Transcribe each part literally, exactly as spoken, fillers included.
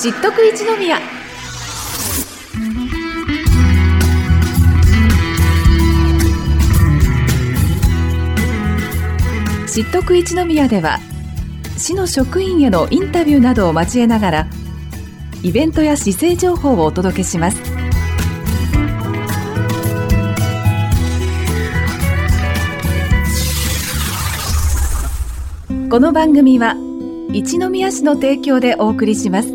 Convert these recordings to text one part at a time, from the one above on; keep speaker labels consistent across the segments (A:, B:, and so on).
A: 知っとく一宮。知っとく一宮では、市の職員へのインタビューなどを交えながら、イベントや市政情報をお届けします。この番組は一宮市の提供でお送りします。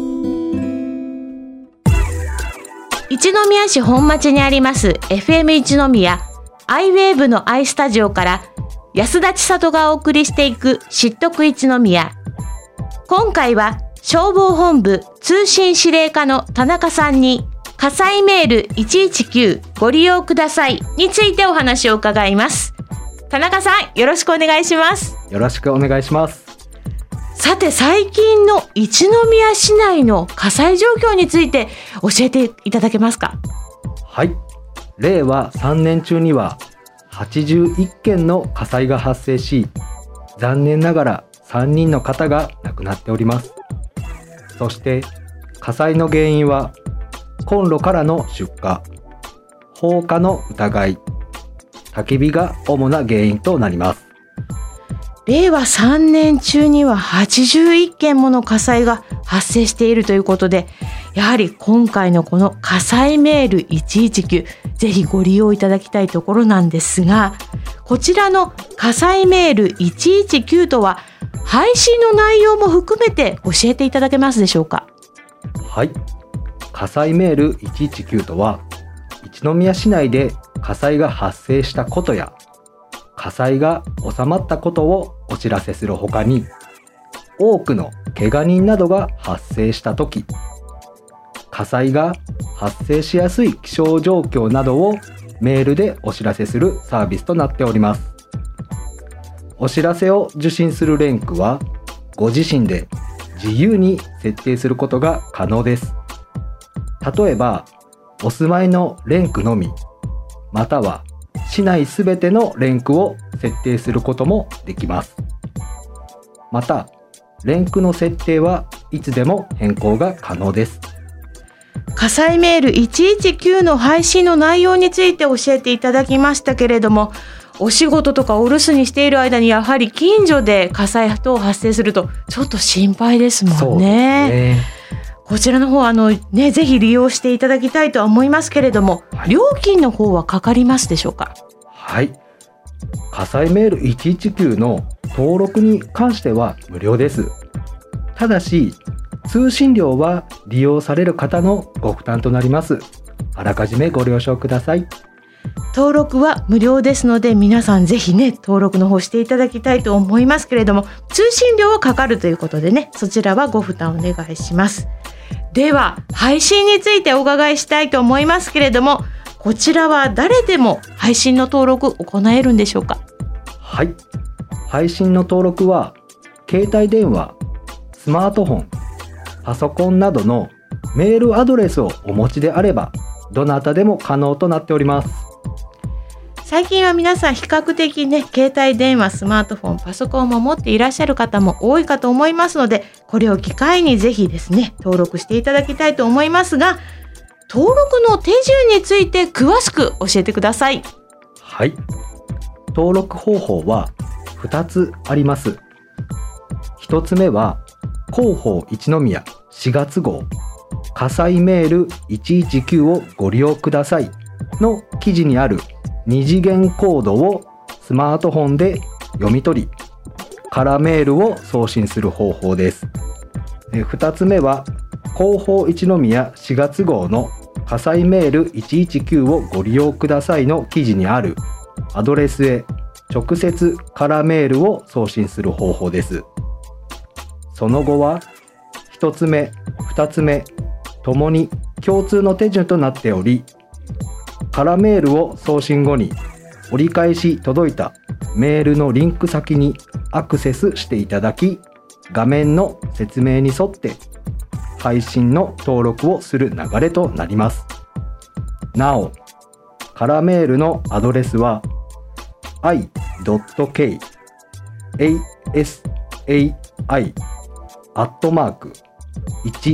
B: 一宮市本町にあります エフエム 一宮アイウェーブのアイスタジオから安田千里がお送りしていく知っとく一宮。今回は消防本部通信司令課の田中さんに火災メールいちいちきゅうご利用くださいについてお話を伺います。田中さん、よろしくお願いします。
C: よろしくお願いします。
B: さて、最近の一宮市内の火災状況について教えていただけますか？
C: はい、れいわさんねん中にははちじゅういっけんの火災が発生し、残念ながらさんにんの方が亡くなっております。そして火災の原因はコンロからの出火、放火の疑い、焚き火が主な原因となります。
B: れいわさんねん中にははちじゅういっけんもの火災が発生しているということで、やはり今回のこの火災メールいちいちきゅう、ぜひご利用いただきたいところなんですが、こちらの火災メールいちいちきゅうとは配信の内容も含めて教えていただけますでしょうか？
C: はい、火災メールいちいちきゅうとは、一宮市内で火災が発生したことや火災が収まったことをお知らせするほかに、多くの怪我人などが発生したとき、火災が発生しやすい気象状況などをメールでお知らせするサービスとなっております。お知らせを受信する連区はご自身で自由に設定することが可能です。例えば、お住まいの連区のみ、または市内すべての連区を設定することもできます。また、連区の設定はいつでも変更が可能です。
B: 火災メールいちいちきゅうの配信の内容について教えていただきましたけれども、お仕事とかお留守にしている間にやはり近所で火災等発生するとちょっと心配ですもんね。
C: そうですね。
B: こちらの方あの、ね、ぜひ利用していただきたいとは思いますけれども、はい、料金の方はかかりますでしょうか？
C: はい、火災メールいちいちきゅうの登録に関しては無料です。ただし通信料は利用される方のご負担となります。あらかじめご了承ください。
B: 登録は無料ですので、皆さんぜひね、登録の方していただきたいと思いますけれども、通信料はかかるということでね、そちらはご負担お願いします。では配信についてお伺いしたいと思いますけれども、こちらは誰でも配信の登録行えるんでしょうか？
C: はい、配信の登録は携帯電話、スマートフォン、パソコンなどのメールアドレスをお持ちであれば、どなたでも可能となっております。
B: 最近は皆さん比較的ね、携帯電話、スマートフォン、パソコンも持っていらっしゃる方も多いかと思いますので、これを機会にぜひですね、登録していただきたいと思いますが、登録の手順について詳しく教えてください。
C: はい、登録方法はふたつあります。ひとつめは広報一宮しがつ号火災メールいちいちきゅうをご利用くださいの記事にあるに次元コードをスマートフォンで読み取り、カラーメールを送信する方法です。ふたつめは広報一宮しがつ号の火災メールいちいちきゅうをご利用くださいの記事にあるアドレスへ直接カラーメールを送信する方法です。その後はひとつめ、ふたつめともに共通の手順となっており、カラーメールを送信後に折り返し届いたメールのリンク先にアクセスしていただき、画面の説明に沿って配信の登録をする流れとなります。なお、カラーメールのアドレスは アイドットケーエーエスエーアイ アットマークいち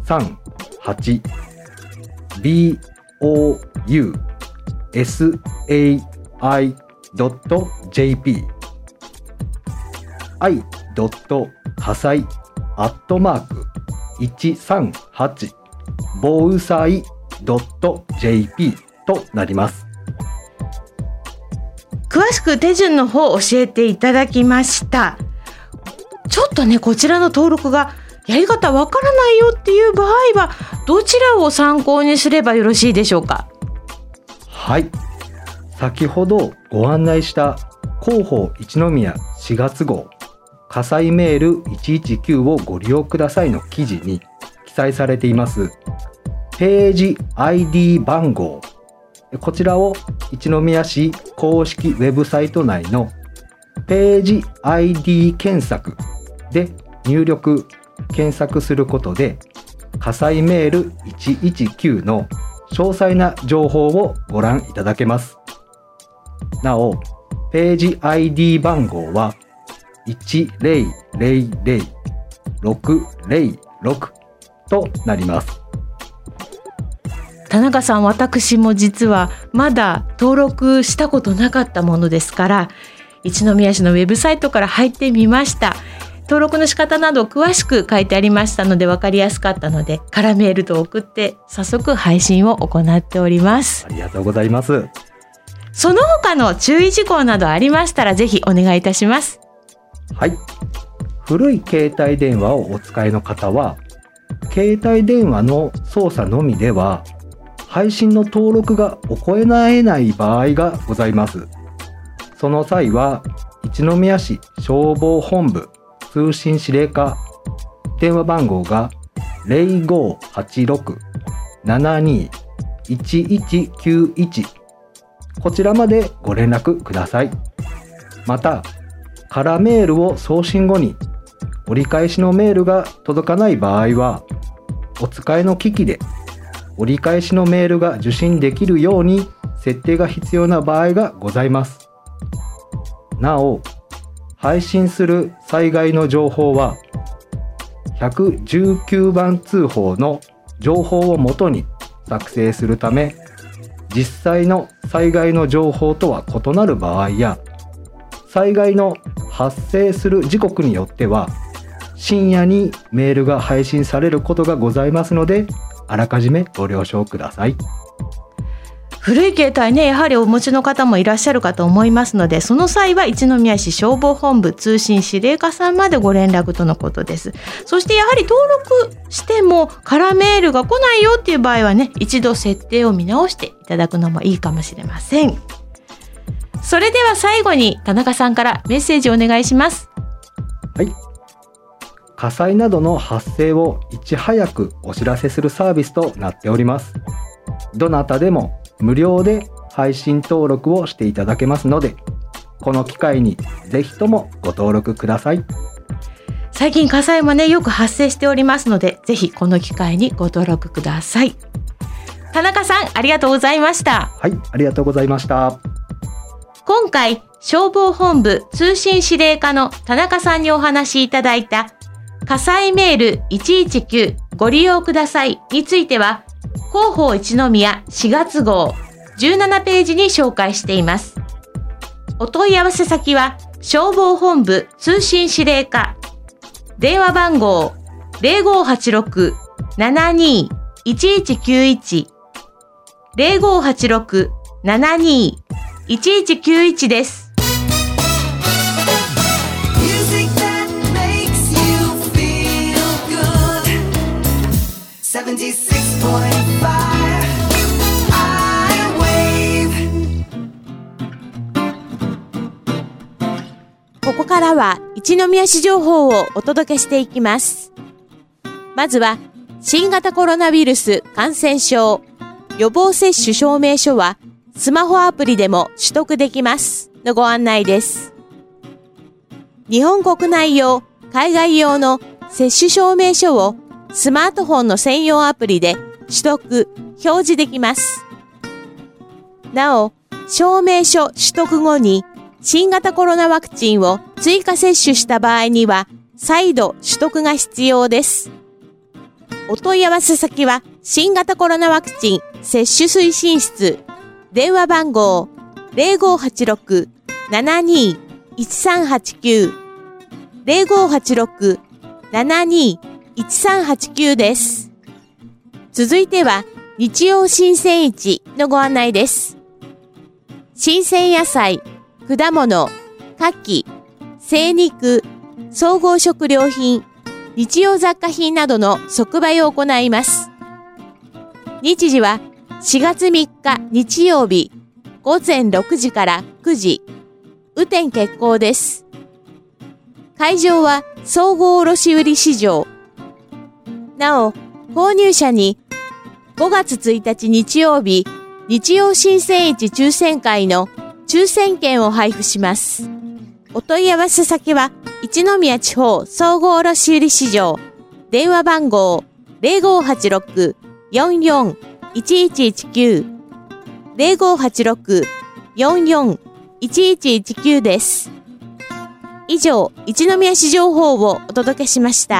C: さんはち ビーオーユーエスエーアイドットジェーピー アイドット火災アットマークいちさんはち防災ドットジェーピー となります。
B: 詳しく手順の方を教えていただきました。ちょっとね、こちらの登録がやり方わからないよっていう場合はどちらを参考にすればよろしいでしょうか？
C: はい、先ほどご案内した広報一宮しがつ号火災メールいちいちきゅうをご利用くださいの記事に記載されていますページ アイディー 番号、こちらを一宮市公式ウェブサイト内のページ アイディー 検索で入力検索することで火災メールいちいちきゅうの詳細な情報をご覧いただけます。なお、ページ アイディー 番号はいちぜろぜろぜろろくぜろろくとなります。
B: 田中さん、私も実はまだ登録したことなかったものですから一宮市のウェブサイトから入ってみました。登録の仕方など詳しく書いてありましたので分かりやすかったので空メールと送って早速配信を行っております。
C: ありがとうございます。
B: その他の注意事項などありましたらぜひお願いいたします。
C: はい、古い携帯電話をお使いの方は携帯電話の操作のみでは配信の登録が行えない場合がございます。その際は一宮市消防本部通信指令課電話番号が ゼロごはちろく ななにいちいちきゅういち こちらまでご連絡ください。また空メールを送信後に折り返しのメールが届かない場合はお使いの機器で折り返しのメールが受信できるように設定が必要な場合がございます。なお、配信する災害の情報はいちいちきゅうばん通報の情報をもとに作成するため、実際の災害の情報とは異なる場合や、災害の発生する時刻によっては深夜にメールが配信されることがございますので、あらかじめご了承ください。
B: 古い携帯ね、やはりお持ちの方もいらっしゃるかと思いますので、その際は一宮市消防本部通信指令課さんまでご連絡とのことです。そしてやはり登録しても空メールが来ないよっていう場合はね、一度設定を見直していただくのもいいかもしれません。それでは最後に田中さんからメッセージをお願いします。
C: はい、火災などの発生をいち早くお知らせするサービスとなっております。どなたでも無料で配信登録をしていただけますので、この機会にぜひともご登録ください。
B: 最近火災もね、よく発生しておりますので、ぜひこの機会にご登録ください。田中さん、ありがとうございました。
C: はい、ありがとうございました。
B: 今回、消防本部通信指令課の田中さんにお話しいただいた火災メールいちいちきゅうご利用くださいについては、広報一宮しがつ号じゅうななページに紹介しています。お問い合わせ先は消防本部通信指令課、電話番号 ゼロごはちろく ななにいちいちきゅういち ゼロごはちろく ななにいちいちきゅういちです。ここからは一宮市情報をお届けしていきます。まずは新型コロナウイルス感染症予防接種証明書はスマホアプリでも取得できますのご案内です。日本国内用、海外用の接種証明書をスマートフォンの専用アプリで取得、表示できます。なお、証明書取得後に新型コロナワクチンを追加接種した場合には再度取得が必要です。 お問い合わせ先は新型コロナワクチン接種推進室、電話番号 ゼロごはちろく ななにー いちさんはちきゅう ゼロごはちろく ななにー いちさんはちきゅう です。続いては日曜新鮮市のご案内です。新鮮野菜、果物、牡蠣、精肉、総合食料品、日用雑貨品などの即売を行います。日時はしがつみっか日曜日ごぜんろくじからくじ、雨天決行です。会場は総合卸売市場。なお、購入者にごがつついたち日曜日、日曜新鮮市抽選会の抽選券を配布します。お問い合わせ先は一宮地方総合卸売市場、電話番号 ゼロごはちろく よんよん いちいちいちきゅう ゼロごはちろく よんよん いちいちいちきゅう です。以上、一宮市情報をお届けしました。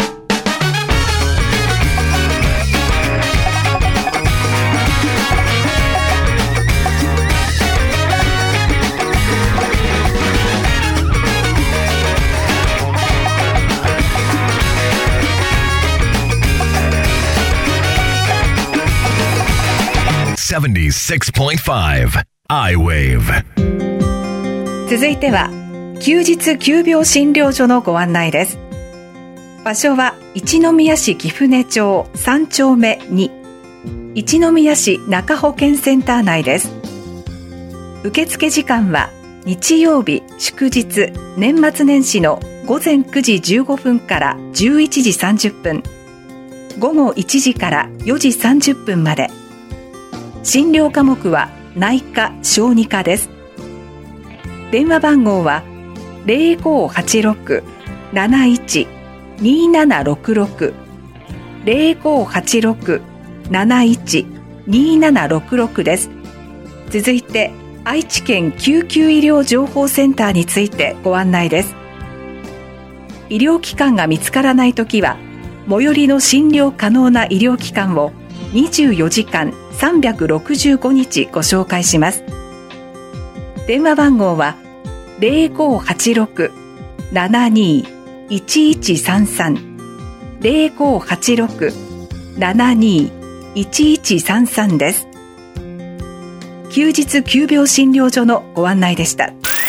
D: ななじゅうろくてんご アイウェーブ。
A: 続いては休日急病診療所のご案内です。場所は一宮市貴船町さんちょうめに、一宮市中保健センター内です。受付時間は日曜日、祝日、年末年始のごぜんくじじゅうごふんからじゅういちじさんじゅっぷん、午後いちじからよじさんじゅっぷんまで。診療科目は内科・小児科です。電話番号は ゼロごはちろく なないち にななろくろく ゼロごはちろく なないち にななろくろく です。続いて愛知県救急医療情報センターについてご案内です。医療機関が見つからないときは最寄りの診療可能な医療機関をにじゅうよじかんさんびゃくろくじゅうごにちご紹介します。電話番号は ゼロごはちろく ななにー いちいちさんさん ゼロごはちろく ななにー いちいちさんさん です。休日急病診療所のご案内でした。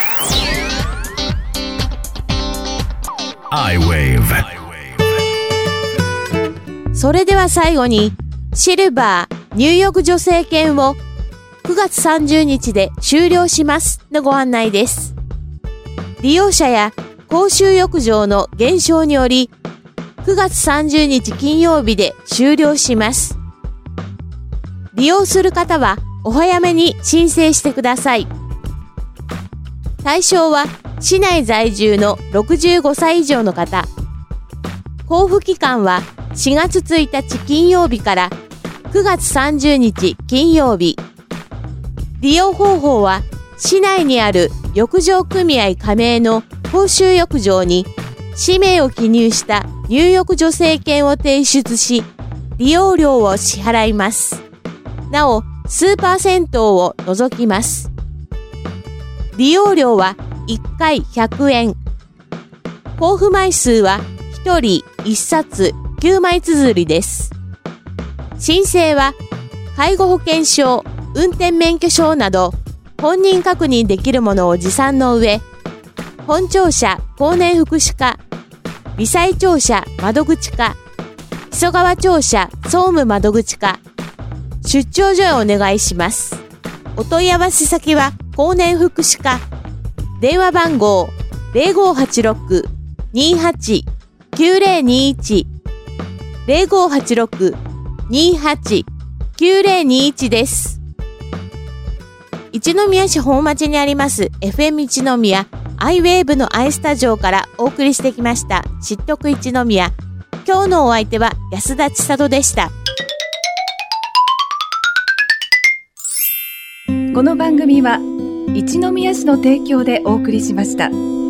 D: アイウェー
B: ブ。それでは最後にシルバー入浴助成券をくがつさんじゅうにちで終了しますのご案内です。利用者や公衆浴場の減少によりくがつさんじゅうにち金曜日で終了します。利用する方はお早めに申請してください。対象は市内在住のろくじゅうごさい以上の方。交付期間はしがつついたち金曜日からくがつさんじゅうにち金曜日。利用方法は市内にある浴場組合加盟の公衆浴場に氏名を記入した入浴助成券を提出し、利用料を支払います。なお、数パーセントを除きます。利用料はいっかいひゃくえん。交付枚数はひとりいっさつきゅうまい綴りです。申請は介護保険証、運転免許証など本人確認できるものを持参の上、本庁舎高年福祉課、微細庁舎窓口課、木曽川庁舎総務窓口課、出張所へお願いします。お問い合わせ先は高年福祉課、電話番号 ゼロごはちろく にはち きゅうゼロにいち ゼロごはちろく にはち きゅうゼロにいち です。一宮市本町にあります エフエム 一宮アイウェーブのアイスタジオからお送りしてきました知得一宮。今日のお相手は安田千里でした。
A: この番組は一宮市の提供でお送りしました。